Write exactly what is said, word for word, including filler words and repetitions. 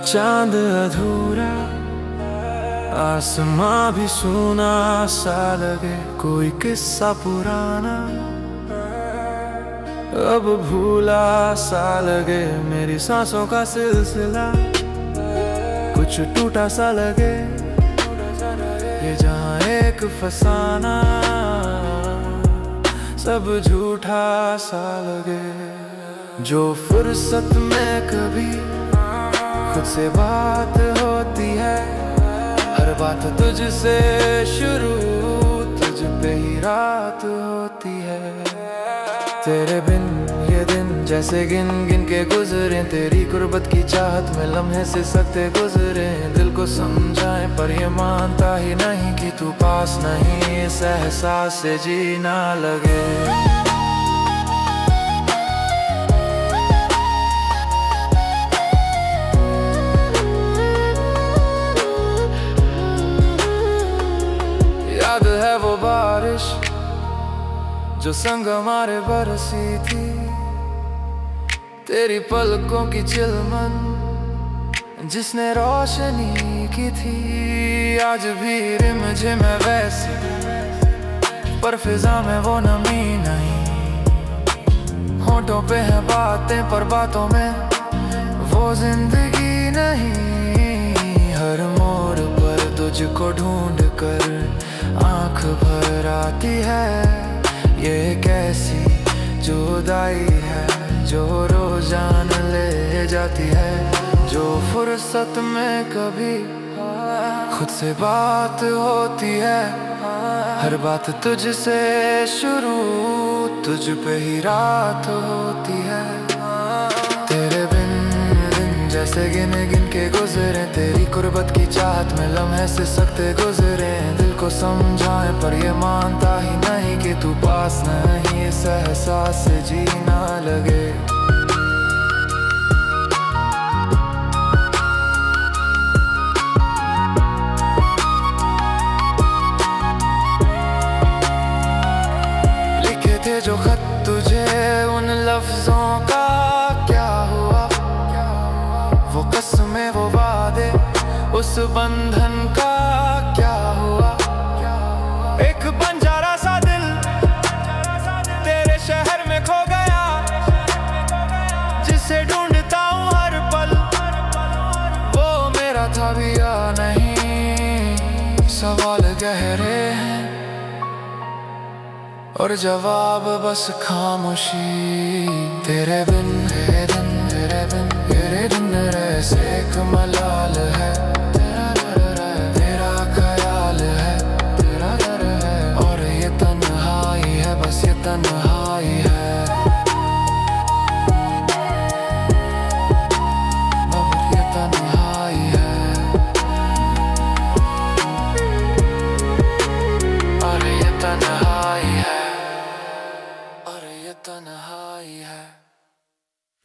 चांद अधूरा, आसमां भी सुना सा लगे, कोई किस्सा पुराना अब भूला सा लगे। मेरी सांसों का सिलसिला कुछ टूटा सा लगे, ये जहां एक फसाना सब झूठा सा लगे। जो फुर्सत में कभी खुद से बात होती है, हर बात तुझसे शुरू, तुझ पे ही रात होती है। तेरे बिन ये दिन जैसे गिन गिन के गुजरे, तेरी गुर्बत की चाहत में लम्हे से सकते गुजरे। दिल को समझाएं पर ये मानता ही नहीं कि तू पास नहीं, इस एहसास से जीना लगे। याद है वो बारिश जो संग हमारे बरसी थी, तेरी पलकों की चिलमन जिसने रोशनी की थी। आज भी रिमझिम है वैसी, पर फिजा में वो नमी नहीं। होठों पे है बातें पर बातों में वो जिंदगी नहीं। हर मोड़ पर तुझको ढूंढ कर आंख भर आती है, ये कैसी जुदाई है जो रोजान ले जाती है। जो फुर्सत में कभी खुद से बात होती है, हर बात तुझसे शुरू, तुझ पे ही रात होती है। तेरे बिन दिन जैसे गिन गिन के गुजरे, तेरी गुर्बत की चाहत में लम्हे से सकते गुजरे। दिल को समझाएं पर ये मानता ही नहीं कि तू पास नहीं, इस एहसास से जीना लगे। लिखे थे जो खत तुझे, उन लफ्जों का क्या हुआ? वो कसमें वो वादे, उस बंधन का क्या हुआ? एक बंजारा सा दिल तेरे शहर में खो गया, जिसे ढूंढता हूँ हर पल, वो मेरा था भी या नहीं। सवाल गहरे हैं और जवाब बस खामोशी। तेरे बिन तेरे दिन तेरे बिन तेरे दिन ऐसे एक मलाल है, तेरा ख्याल है, तेरा डर है, और ये तन्हाई है, बस ये तन्हाई।